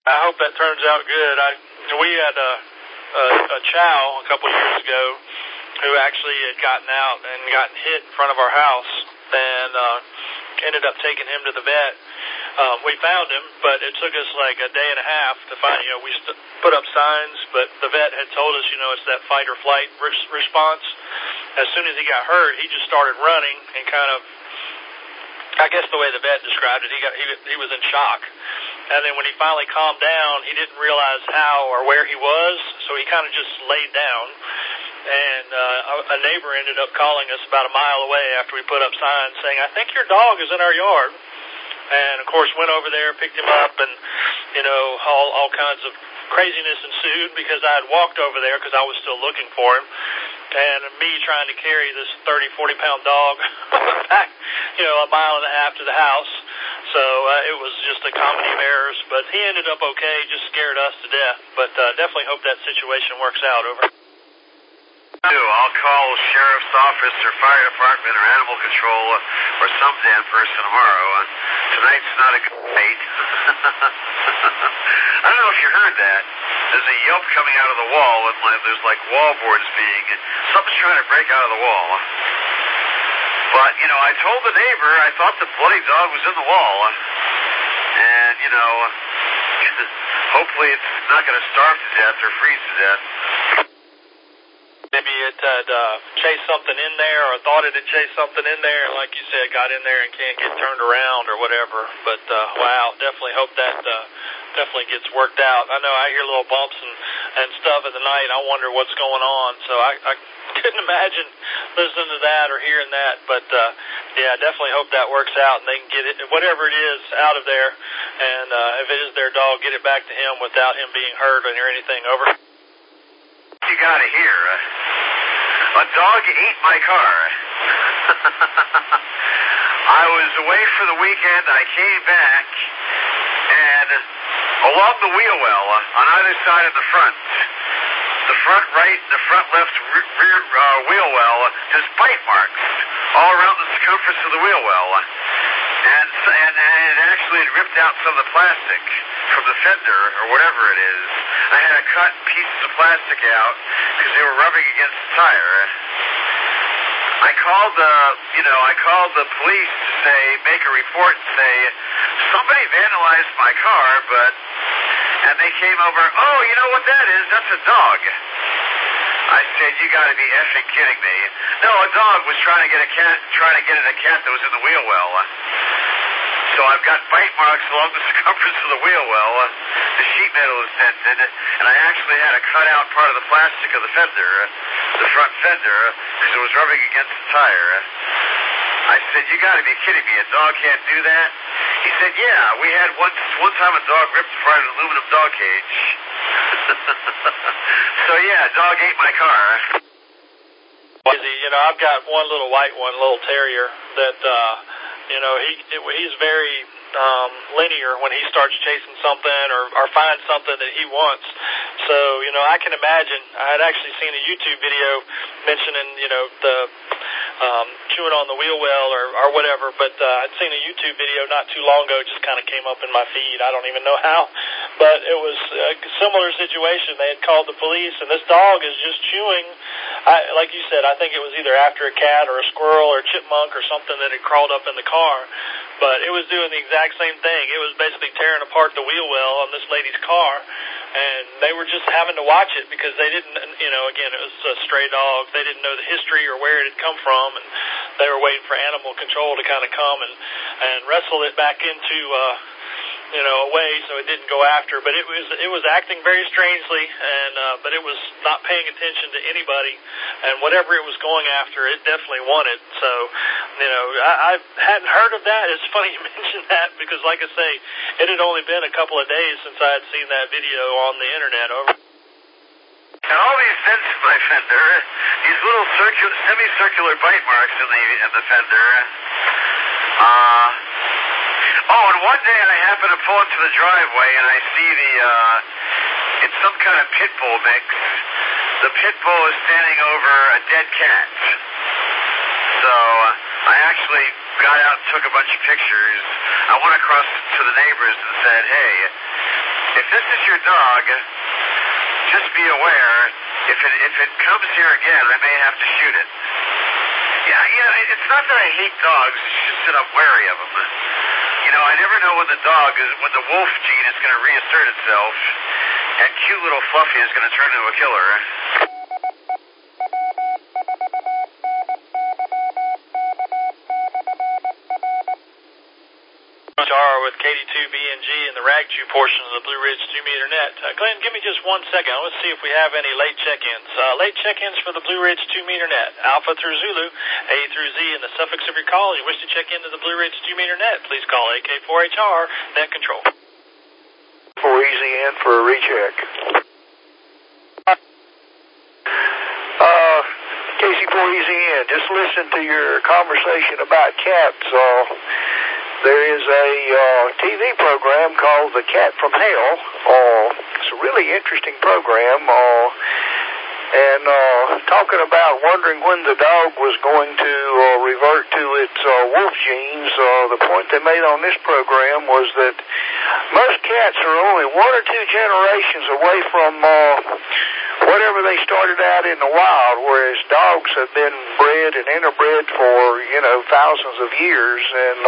I hope that turns out good. We had a chow a couple years ago who actually had gotten out and gotten hit in front of our house, and ended up taking him to the vet. We found him, but it took us like a day and a half to find. We put up signs, but the vet had told us, it's that fight or flight response. As soon as he got hurt, he just started running and kind of, I guess the way the vet described it, he was in shock. And then when he finally calmed down, he didn't realize how or where he was, so he kind of just laid down. And a neighbor ended up calling us about a mile away after we put up signs saying, "I think your dog is in our yard." And, of course, went over there, picked him up, and, all kinds of craziness ensued because I had walked over there because I was still looking for him. And me trying to carry this 30, 40-pound dog back, a mile and a half to the house. So it was just a comedy of errors. But he ended up okay, just scared us to death. But definitely hope that situation works out. Over. I'll call the sheriff's office or fire department or animal control or some damn person tomorrow. Tonight's not a good night. I don't know if you heard that. There's a yelp coming out of the wall, and there's like wall boards something's trying to break out of the wall. But, I told the neighbor I thought the bloody dog was in the wall. And, hopefully it's not going to starve to death or freeze to death. Maybe it had chased something in there or thought it had chased something in there, and like you said, got in there and can't get turned around or whatever. But, wow, definitely hope that definitely gets worked out. I know I hear little bumps and stuff in the night. I wonder what's going on. So I couldn't imagine listening to that or hearing that. But, yeah, definitely hope that works out and they can get it, whatever it is, out of there. And if it is their dog, get it back to him without him being hurt or anything. Over. You gotta hear, a dog ate my car. I was away for the weekend, I came back, and along the wheel well, on either side of the front right, the front left rear wheel well, there's bite marks all around the circumference of the wheel well. And it actually had ripped out some of the plastic from the fender or whatever it is. I had to cut pieces of plastic out because they were rubbing against the tire. I called the police to say, make a report and say, somebody vandalized my car, and they came over, oh, you know what that is? That's a dog. I said, you gotta be effing kidding me. No, a dog was trying to get at a cat that was in the wheel well. So I've got bite marks along the circumference of the wheel well. The sheet metal is dented, and I actually had to cut out part of the plastic of the fender, the front fender, because it was rubbing against the tire. I said, you gotta be kidding me, a dog can't do that? He said, yeah, we had one time a dog ripped apart an aluminum dog cage. So yeah, dog ate my car. I've got one little white one, little terrier, that, he's very linear when he starts chasing something or finds something that he wants. So, I can imagine, I had actually seen a YouTube video mentioning, the chewing on the wheel well or whatever, but I'd seen a YouTube video not too long ago, just kind of came up in my feed. I don't even know how, but it was a similar situation. They had called the police, and this dog is just chewing. Like you said, I think it was either after a cat or a squirrel or chipmunk or something that had crawled up in the car, but it was doing the exact same thing. It was basically tearing apart the wheel well on this lady's car, and they were just having to watch it because they didn't, again, it was a stray dog. They didn't know the history or where it had come from, and they were waiting for animal control to kind of come and wrestle it back into, away so it didn't go after. But it was acting very strangely, and but it was not paying attention to anybody, and whatever it was going after, it definitely wanted. So, I hadn't heard of that. It's funny you mentioned that because, like I say, it had only been a couple of days since I had seen that video on the internet. Over. And all these dents in my fender, these little semicircular bite marks in the fender. And one day I happen to pull into the driveway and I see it's some kind of pit bull mix. The pit bull is standing over a dead cat. So I actually got out and took a bunch of pictures. I went across to the neighbors and said, hey, if this is your dog, just be aware, if it comes here again, I may have to shoot it. Yeah, it's not that I hate dogs, it's just that I'm wary of them. You know, I never know when when the wolf gene is going to reassert itself, and cute little Fluffy is going to turn into a killer. With KD2BNG and the Rag Chew portion of the Blue Ridge 2-meter net. Glenn, give me just 1 second. Let's see if we have any late check-ins. Late check-ins for the Blue Ridge 2-meter net. Alpha through Zulu, A through Z, and the suffix of your call. You wish to check into the Blue Ridge 2-meter net, please call AK4HR, net control. 4EZN for a recheck. KC4EZN, just listen to your conversation about cats. There is a TV program called The Cat from Hell. It's a really interesting program, and talking about wondering when the dog was going to revert to its wolf genes. The point they made on this program was that most cats are only 1 or 2 generations away from whatever they started out in the wild, whereas dogs have been bred and interbred for, thousands of years. And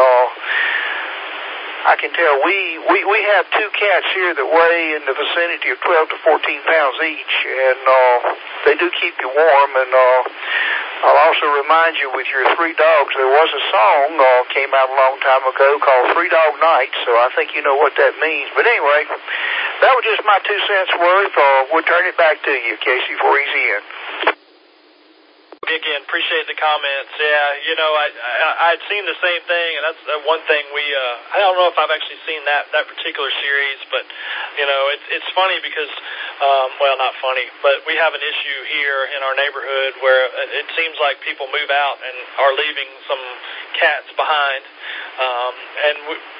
I can tell we have 2 cats here that weigh in the vicinity of 12 to 14 pounds each, and they do keep you warm. And I'll also remind you, with your 3 dogs, there was a song came out a long time ago called 3 Dog Night, so I think you know what that means. But anyway, that was just my 2 cents worth. We'll turn it back to you, KC4EZN. Again, appreciate the comments. Yeah, I'd seen the same thing, and that's one thing I don't know if I've actually seen that particular series, but, it's funny because, well, not funny, but we have an issue here in our neighborhood where it seems like people move out and are leaving some cats behind, and,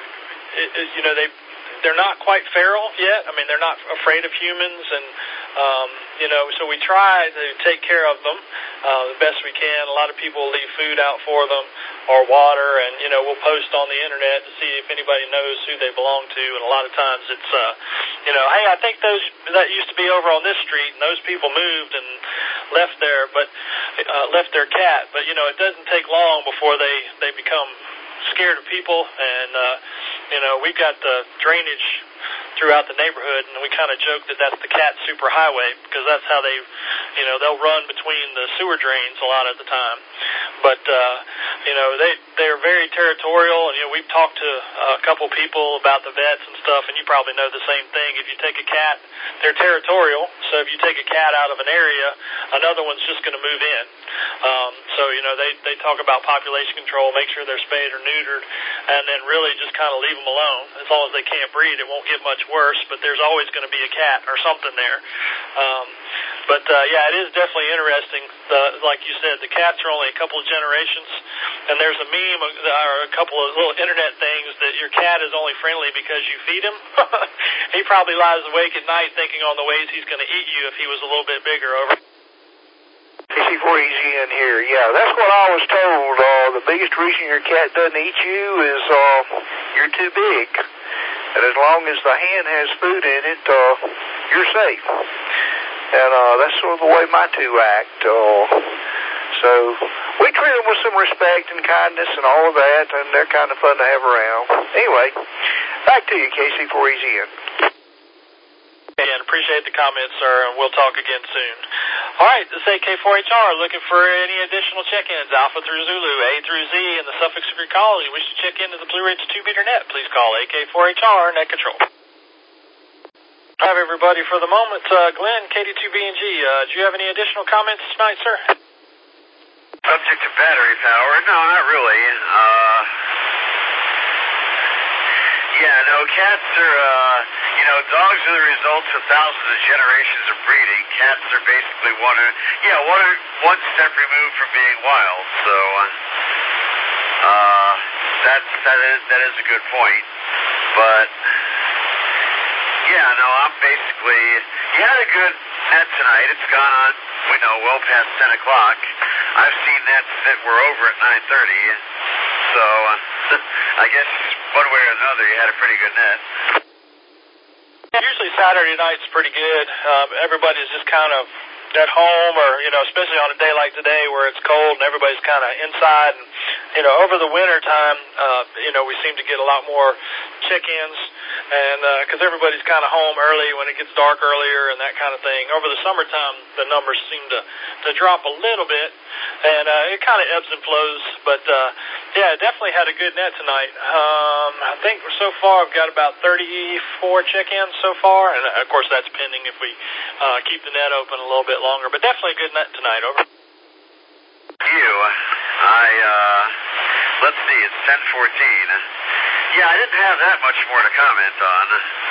they're not quite feral yet. I mean, they're not afraid of humans, and, so we try to take care of them the best we can. A lot of people leave food out for them or water, and, we'll post on the internet to see if anybody knows who they belong to, and a lot of times it's, hey, I think that used to be over on this street, and those people moved and left left their cat, but, it doesn't take long before they become scared of people, and, we've got the drainage throughout the neighborhood, and we kind of joke that that's the cat superhighway, because that's how they'll run between the sewer drains a lot of the time. But, they're very territorial, and, we've talked to a couple people about the vets and stuff, and you probably know the same thing. If you take a cat, they're territorial, so if you take a cat out of an area, another one's just going to move in. So, they talk about population control, make sure they're spayed or neutered, and then really just kind of leave them alone. As long as they can't breed, it won't get much worse, but there's always going to be a cat or something there. But it is definitely interesting. Like you said, the cats are only a couple of generations, and there's a meme or a couple of little internet things that your cat is only friendly because you feed him. He probably lies awake at night thinking on the ways he's going to eat you if he was a little bit bigger. Over. KC4EZN here. Yeah, that's what I was told. The biggest reason your cat doesn't eat you is you're too big. And as long as the hen has food in it, you're safe. And that's sort of the way my 2 act. So we treat them with some respect and kindness and all of that, and they're kind of fun to have around. Anyway, back to you, KC4EZN. Again, appreciate the comments, sir, and we'll talk again soon. All right, this is AK4HR looking for any additional check-ins, Alpha through Zulu, A through Z, and the suffix of your call. You wish to check into the Blue Ridge 2-meter net, please call AK4HR, net control. All right, everybody, for the moment, Glenn, KD2BNG, do you have any additional comments tonight, sir? Subject to battery power? No, not really. Cats are, dogs are the results of thousands of generations of breeding. Cats are basically one step removed from being wild. So, that is a good point. But, I'm basically, you had a good net tonight. It's gone on, well past 10 o'clock. I've seen nets that were over at 9:30. So, I guess one way or another, you had a pretty good net. Usually Saturday night's pretty good. Everybody's just kind of at home, or especially on a day like today where it's cold and everybody's kind of inside. And over the winter time, we seem to get a lot more check-ins, and because everybody's kind of home early when it gets dark earlier and that kind of thing. Over the summertime, the numbers seem to drop a little bit, and it kind of ebbs and flows. But yeah, definitely had a good net tonight. I think so far I've got about 34 check-ins so far, and of course that's pending if we keep the net open a little bit longer. But definitely a good net tonight. Over. Let's see, it's 10:14. Yeah, I didn't have that much more to comment on.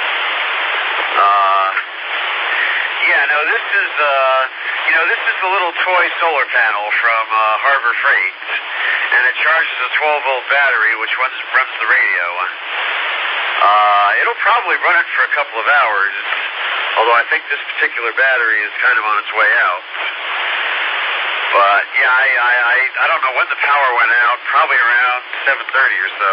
This is the little toy solar panel from Harbor Freight, and it charges a 12-volt battery, which runs the radio. It'll probably run it for a couple of hours, although I think this particular battery is kind of on its way out. But yeah, I don't know when the power went out. Probably around 7:30 or so,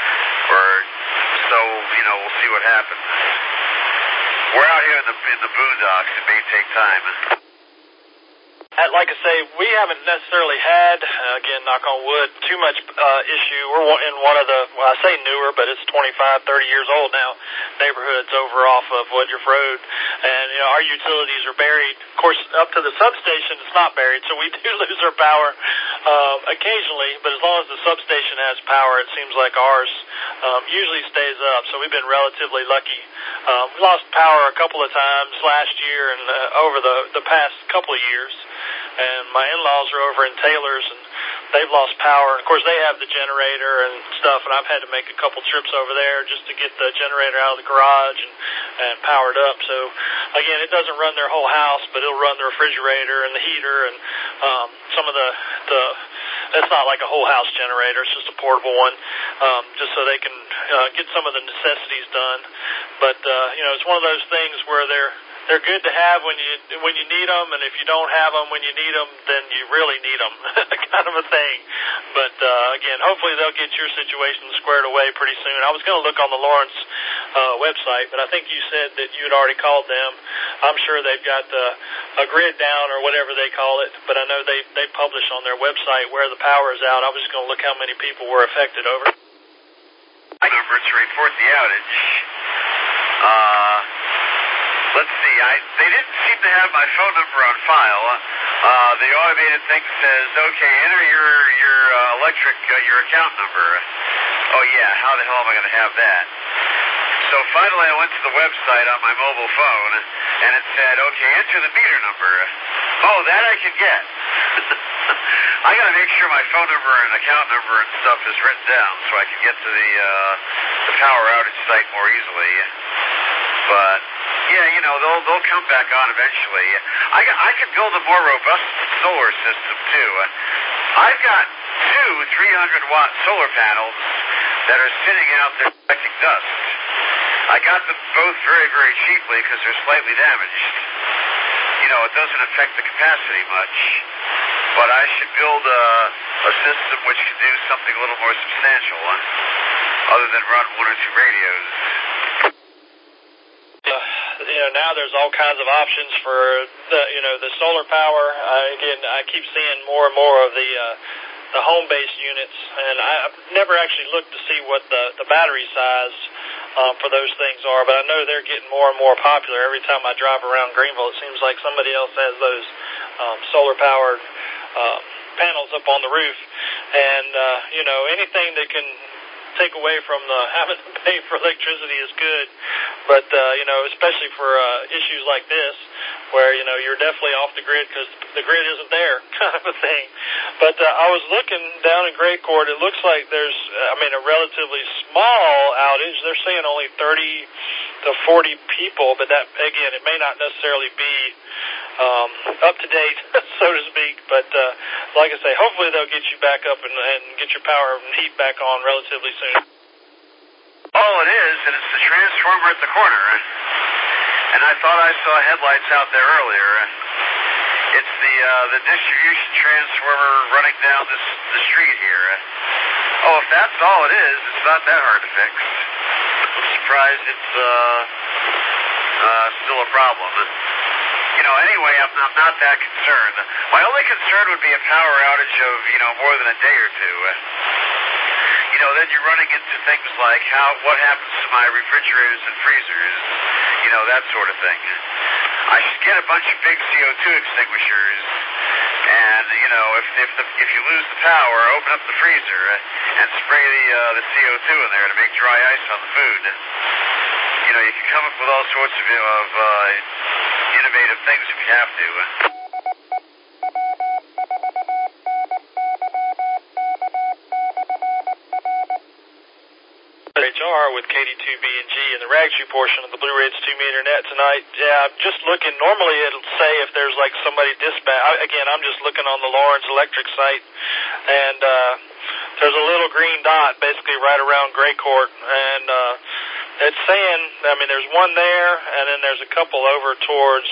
we'll see what happens. We're out here in the boondocks. It may take time. Like I say, we haven't necessarily had, again, knock on wood, too much issue. We're in one of the, I say newer, but it's 25, 30 years old now, neighborhoods over off of Woodruff Road. And, our utilities are buried. Of course, up to the substation, it's not buried, so we do lose our power occasionally. But as long as the substation has power, it seems like ours usually stays up. So we've been relatively lucky. We lost power a couple of times last year and over the past couple of years. And my in-laws are over in Taylor's, and they've lost power. And of course, they have the generator and stuff, and I've had to make a couple trips over there just to get the generator out of the garage and powered up. So, again, it doesn't run their whole house, but it'll run the refrigerator and the heater and some of the it's not like a whole house generator. It's just a portable one, just so they can get some of the necessities done. But, it's one of those things where they're good to have when you need them, and if you don't have them when you need them, then you really need them, kind of a thing. But again, hopefully they'll get your situation squared away pretty soon. I was going to look on the Lawrence website, but I think you said that you had already called them. I'm sure they've got a grid down or whatever they call it, but I know they publish on their website where the power is out. I was just going to look how many people were affected. Over. Number to report the outage. Let's see, they didn't seem to have my phone number on file. The automated thing says, okay, enter your electric, your account number. Oh yeah, how the hell am I going to have that? So finally I went to the website on my mobile phone, and it said, okay, enter the meter number. Oh, that I can get. I got to make sure my phone number and account number and stuff is written down so I can get to the power outage site more easily. But yeah, they'll come back on eventually. I could build a more robust solar system too. I've got two 300-watt solar panels that are sitting out there collecting dust. I got them both very, very cheaply because they're slightly damaged. It doesn't affect the capacity much. But I should build a system which can do something a little more substantial, other than run one or two radios. Now there's all kinds of options for the solar power. Again, I keep seeing more and more of the home-based units, and I've never actually looked to see what the battery size for those things are, but I know they're getting more and more popular. Every time I drive around Greenville, it seems like somebody else has those solar-powered panels up on the roof, and anything that can take away from having to pay for electricity is good, but especially for issues like this where you're definitely off the grid because the grid isn't there, kind of a thing. But I was looking down in Great Court. It looks like there's a relatively small outage. They're saying only 30 to 40 people, but that, again, it may not necessarily be up to date, so to speak. But like I say, hopefully they'll get you back up and get your power and heat back on relatively soon. All it is, and it's the transformer at the corner. And I thought I saw headlights out there earlier. It's the distribution transformer running down the street here. Oh, if that's all it is, it's not that hard to fix. I'm surprised it's still a problem. Anyway, I'm not that concerned. My only concern would be a power outage of, more than a day or two. Then you're running into things like what happens to my refrigerators and freezers, that sort of thing. I should get a bunch of big CO2 extinguishers, and, if you lose the power, open up the freezer and spray the CO2 in there to make dry ice on the food. You can come up with all sorts of innovative things if you have to. HR with KD2B&G in the Rag Shoe portion of the Blue Ridge 2-meter net tonight. Yeah, I'm just looking. Normally it'll say if there's like somebody dispatch. Again, I'm just looking on the Lawrence Electric site, and there's a little green dot basically right around Gray Court, and it's saying, there's one there, and then there's a couple over towards,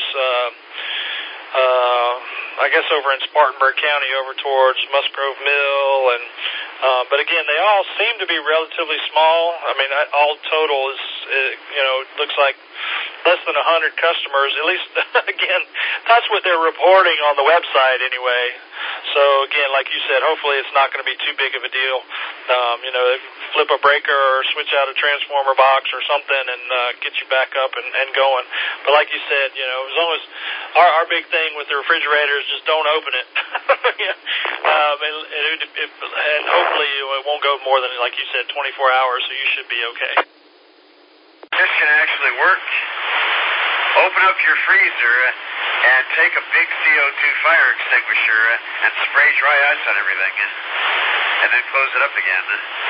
I guess over in Spartanburg County, over towards Musgrove Mill, and but again, they all seem to be relatively small. All total is, looks like less than 100 customers. At least, again, that's what they're reporting on the website anyway. So again, like you said, hopefully it's not going to be too big of a deal. Flip a breaker or switch out a transformer box or something and get you back up and going. But like you said, as long as our big thing with the refrigerator is just don't open it. And hopefully it won't go more than, like you said, 24 hours, so you should be okay. This can actually work. Open up your freezer and take a big CO2 fire extinguisher and spray dry ice on everything, and then close it up again.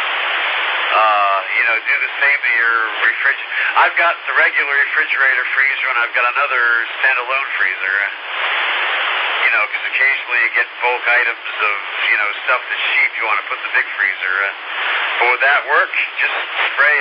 Do the same to your refrigerator. I've got the regular refrigerator freezer, and I've got another standalone freezer. Because occasionally you get bulk items of, stuff that's cheap. You want to put in the big freezer. But would that work? Just spray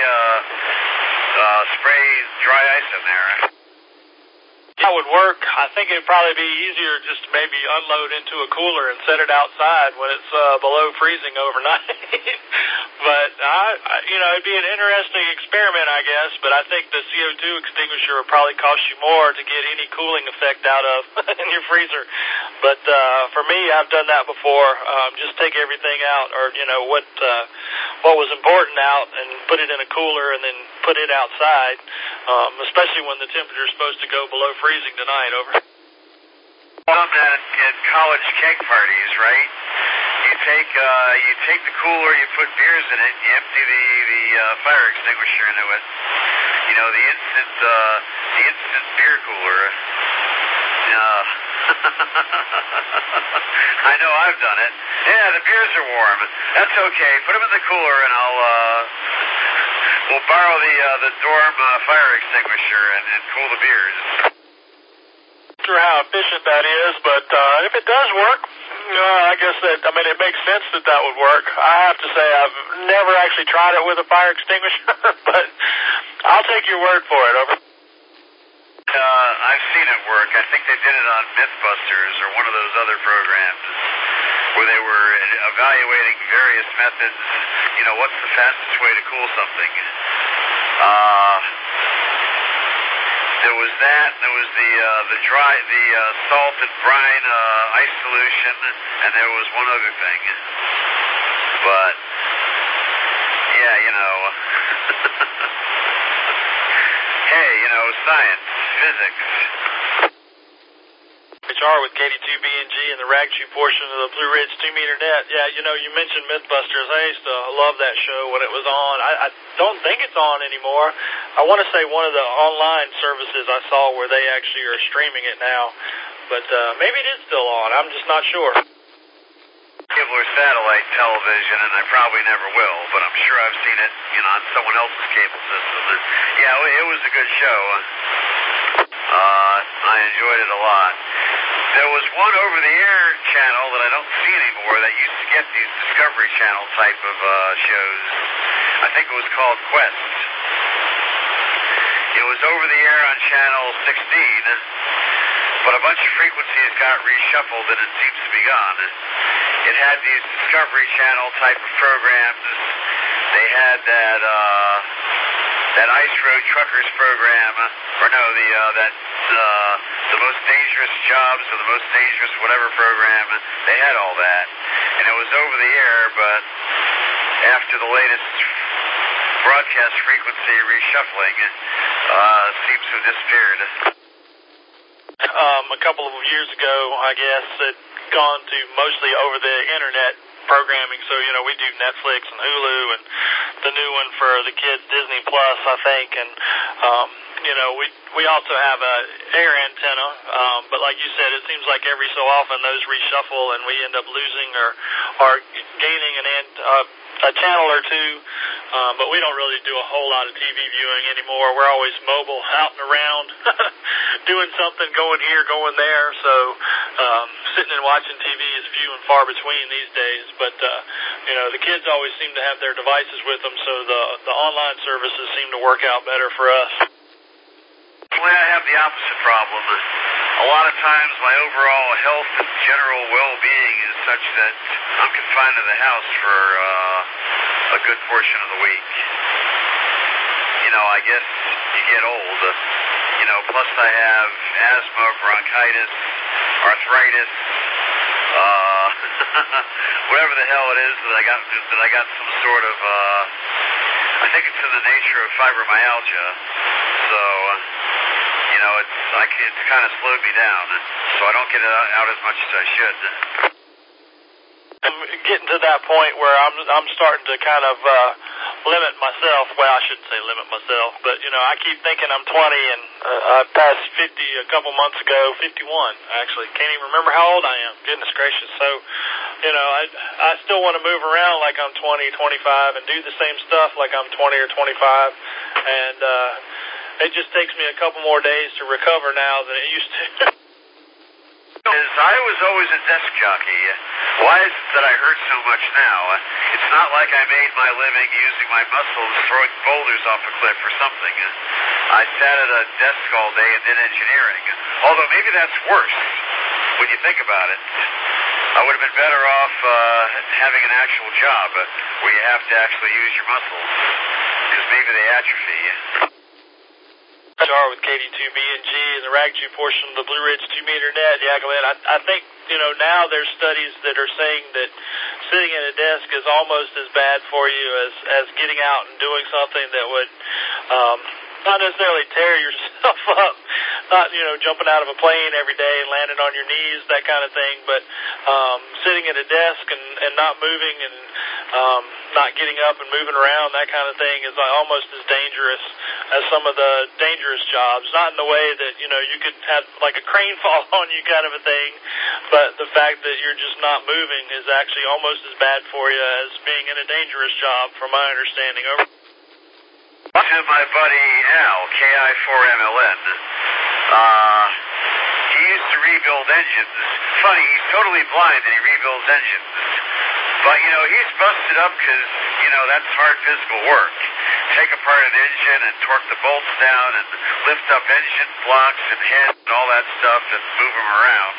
dry ice in there. That would work. I think it'd probably be easier just to maybe unload into a cooler and set it outside when it's below freezing overnight. But it'd be an interesting experiment, I guess. But I think the CO2 extinguisher would probably cost you more to get any cooling effect out of in your freezer. But for me, I've done that before. Just take everything out, or what was important out, and put it in a cooler, and then put it outside. Especially when the temperature is supposed to go below freezing tonight. Over. Done that at college keg parties, right? You take the cooler, you put beers in it, you empty the fire extinguisher into it. The instant beer cooler. I know I've done it. Yeah, the beers are warm. That's okay. Put them in the cooler, and we'll borrow the dorm fire extinguisher and cool the beers. Not sure how efficient that is, but if it does work, I guess it makes sense that would work. I have to say I've never actually tried it with a fire extinguisher, but I'll take your word for it. Over. I've seen it work. I think they did it on Mythbusters or one of those other programs where they were evaluating various methods. What's the fastest way to cool something? There was that. There was the salt and brine ice solution, and there was one other thing. But yeah, hey, science, physics. HR with KD2B&G in the Rag Shoe portion of the Blue Ridge 2-meter net. Yeah, you mentioned Mythbusters. I used to love that show when it was on. I don't think it's on anymore. I want to say one of the online services I saw where they actually are streaming it now. But maybe it is still on. I'm just not sure. Cable or satellite television, and I probably never will, but I'm sure I've seen it, on someone else's cable system. Yeah, it was a good show. I enjoyed it a lot. There was one over-the-air channel that I don't see anymore that used to get these Discovery Channel type of shows. I think it was called Quest. It was over-the-air on Channel 16, but a bunch of frequencies got reshuffled and it seems to be gone. It had these Discovery Channel type of programs. They had that that Ice Road Truckers program, or no, the most dangerous jobs or the most dangerous whatever program. They had all that, and it was over the air. But after the latest broadcast frequency reshuffling, seems to have disappeared. A couple of years ago, I guess, it gone to mostly over the internet programming. So, you know, we do Netflix and Hulu and the new one for the kids, Disney Plus, I think. And, you know, we also have a air antenna. But like you said, it seems like every so often those reshuffle and we end up losing or gaining a channel or two. But we don't really do a whole lot of TV viewing anymore. We're always mobile, out and around, doing something, going here, going there. So sitting and watching TV is few and far between these days. But, you know, the kids always seem to have their devices with them, so the online services seem to work out better for us. Well, I have the opposite problem. A lot of times my overall health and general well-being is such that I'm confined to the house for a good portion of the week. You know, I guess you get old. You know, plus I have asthma, bronchitis, arthritis, whatever the hell it is that I got some sort of, I think it's in the nature of fibromyalgia. So, you know, it's kind of slowed me down, so I don't get it out as much as I should. I'm getting to that point where I'm starting to kind of limit myself. Well, I shouldn't say limit myself, but, you know, I keep thinking I'm 20, and I passed 50 a couple months ago, 51, actually. Can't even remember how old I am. Goodness gracious. So, you know, I still want to move around like I'm 20, 25, and do the same stuff like I'm 20 or 25, and it just takes me a couple more days to recover now than it used to. I was always a desk jockey. Why is it that I hurt so much now? It's not like I made my living using my muscles throwing boulders off a cliff or something. I sat at a desk all day and did engineering. Although maybe that's worse when you think about it. I would have been better off having an actual job where you have to actually use your muscles, because maybe they atrophy. With KD2B&G and the RAGG portion of the Blue Ridge 2-meter net, Yakelin, I think, you know, now there's studies that are saying that sitting at a desk is almost as bad for you as getting out and doing something that would not necessarily tear yourself up, not, you know, jumping out of a plane every day and landing on your knees, that kind of thing, but sitting at a desk and not moving and not getting up and moving around, that kind of thing is almost as dangerous as some of the dangerous jobs. Not in the way that, you know, you could have like a crane fall on you kind of a thing, but the fact that you're just not moving is actually almost as bad for you as being in a dangerous job, from my understanding. Over. To my buddy Al, KI4MLN. He used to rebuild engines. Funny, he's totally blind and he rebuilds engines. But, you know, he's busted up because, you know, that's hard physical work. Take apart an engine and torque the bolts down and lift up engine blocks and heads and all that stuff and move them around.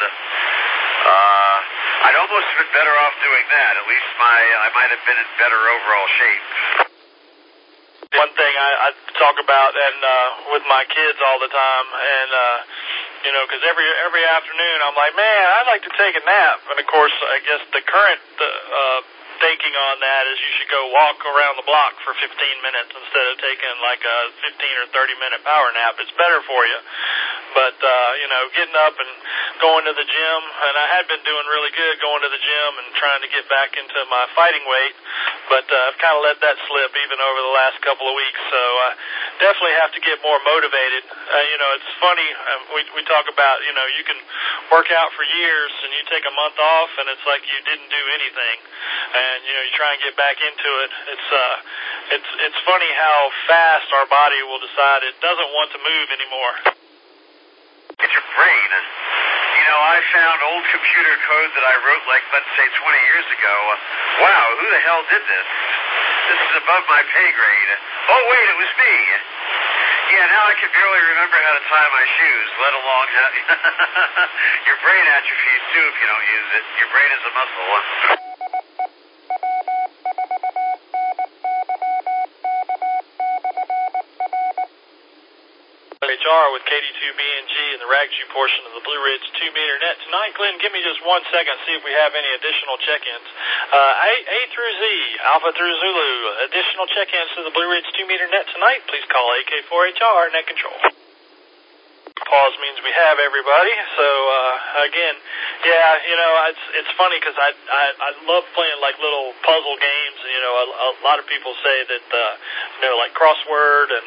I'd almost have been better off doing that. At least I might have been in better overall shape. One thing I talk about and with my kids all the time, and you know, because every afternoon I'm like, man, I'd like to take a nap. And of course, I guess the current thinking on that is you should go walk around the block for 15 minutes instead of taking like a 15 or 30-minute power nap. It's better for you. But, you know, getting up and going to the gym, and I had been doing really good going to the gym and trying to get back into my fighting weight, but I've kind of let that slip even over the last couple of weeks, so I definitely have to get more motivated. You know, it's funny, we talk about, you know, you can work out for years and you take a month off and it's like you didn't do anything, and, you know, you try and get back into it. It's funny how fast our body will decide it doesn't want to move anymore. It's your brain. You know, I found old computer code that I wrote, like, let's say 20 years ago. Wow, who the hell did this? This is above my pay grade. Oh, wait, it was me. Yeah, now I can barely remember how to tie my shoes, let alone how... Your brain atrophies, too, if you don't use it. Your brain is a muscle. with KD2BNG and the Ragju portion of the Blue Ridge 2-meter net tonight. Glenn, give me just 1 second, see if we have any additional check-ins. A through Z, Alpha through Zulu, additional check-ins to the Blue Ridge 2-meter net tonight. Please call AK4HR Net Control. Pause means we have everybody. So again, it's funny because I love playing like little puzzle games. A lot of people say that like crossword and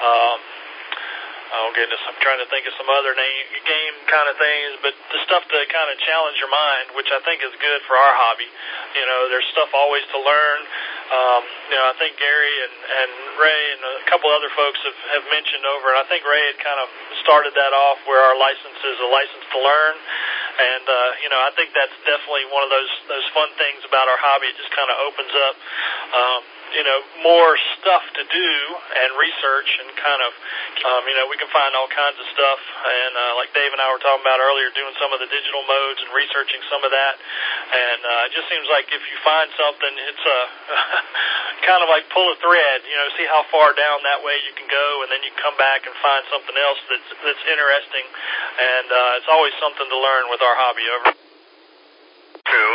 oh goodness, I'm trying to think of some other game kind of things, but the stuff to kind of challenge your mind, which I think is good for our hobby. There's stuff always to learn. I think Gary and Ray and a couple other folks have mentioned over, and I think Ray had kind of started that off where our license is a license to learn. And, I think that's definitely one of those fun things about our hobby. It just kind of opens up, more stuff to do and research and kind of, we can find all kinds of stuff. And, like Dave and I were talking about earlier, doing some of the digital modes and researching some of that. And, it just seems like if you find something, it's kind of like pull a thread, see how far down that way you can go, and then you can come back and find something else that's interesting. And, it's always something to learn with our hobby. Over. True.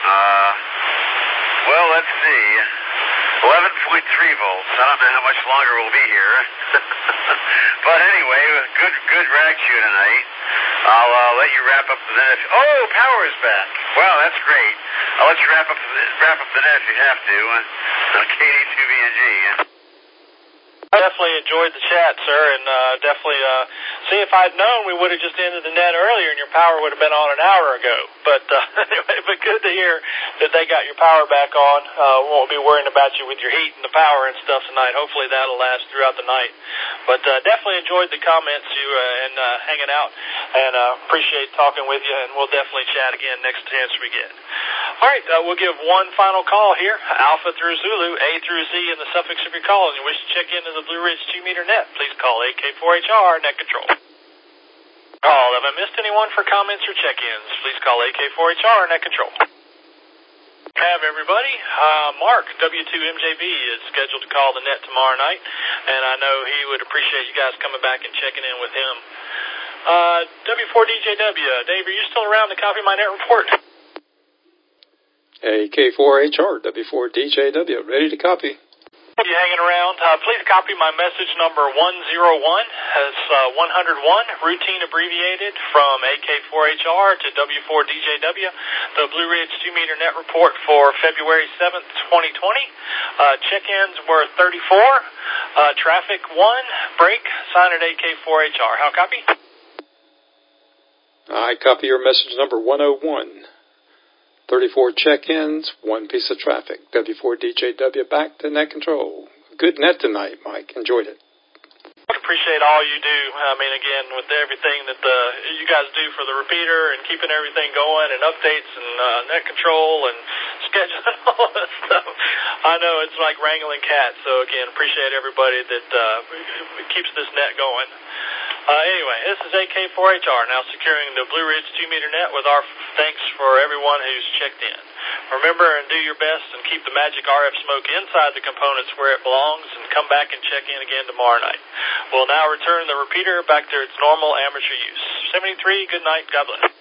Well, let's see. 11.3 volts. I don't know how much longer we'll be here. But anyway, good rag shoe tonight. I'll let you wrap up the net. Oh, power's back. Well, that's great. I'll let you wrap up the net if you have to. KD2BNG. I definitely enjoyed the chat, sir, and definitely see if I'd known we would have just ended the net earlier and your power would have been on an hour ago. But anyway, but good to hear that they got your power back on. Won't be worrying about you with your heat and the power and stuff tonight. Hopefully that'll last throughout the night. But definitely enjoyed the comments and hanging out, and appreciate talking with you, and we'll definitely chat again next chance we get. All right, we'll give one final call here, Alpha through Zulu, A through Z in the suffix of your call, and you wish to check into the Blue Ridge 2-meter net, please call AK4HR Net Control. Have I missed anyone for comments or check-ins? Please call AK4HR Net Control. Have everybody. Mark, W2MJB, is scheduled to call the net tomorrow night, and I know he would appreciate you guys coming back and checking in with him. W4DJW, Dave, are you still around to copy my net report? AK4HR, W4DJW, ready to copy. You hanging around? Please copy my message number 101. It's 101, routine abbreviated from AK4HR to W4DJW, the Blue Ridge 2-meter net report for February 7th, 2020. Check-ins were 34, traffic 1, break, sign at AK4HR. How copy? I copy your message number 101. 34 check-ins, 1 piece of traffic. W4DJW back to net control. Good net tonight, Mike. Enjoyed it. I appreciate all you do. I mean, again, with everything that you guys do for the repeater and keeping everything going and updates and net control and scheduling and all that stuff. I know it's like wrangling cats. So, again, appreciate everybody that keeps this net going. Anyway, this is AK4HR now securing the Blue Ridge 2-meter net with our thanks for everyone who's checked in. Remember and do your best and keep the magic RF smoke inside the components where it belongs, and come back and check in again tomorrow night. We'll now return the repeater back to its normal amateur use. 73, good night, God bless.